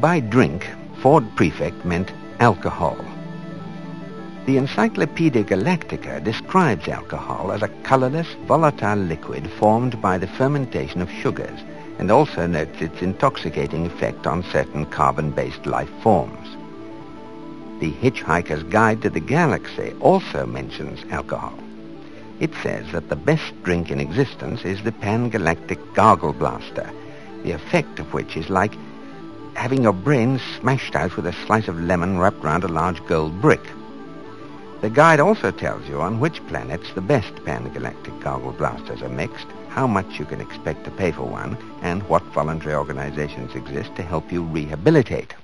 by drink, Ford Prefect meant alcohol. The Encyclopaedia Galactica describes alcohol as a colorless, volatile liquid formed by the fermentation of sugars, and also notes its intoxicating effect on certain carbon-based life forms. The Hitchhiker's Guide to the Galaxy also mentions alcohol. It says that the best drink in existence is the Pan-Galactic Gargle Blaster, the effect of which is like having your brain smashed out with a slice of lemon wrapped round a large gold brick. The guide also tells you on which planets the best Pan-Galactic Gargle Blasters are mixed, how much you can expect to pay for one, and what voluntary organizations exist to help you rehabilitate.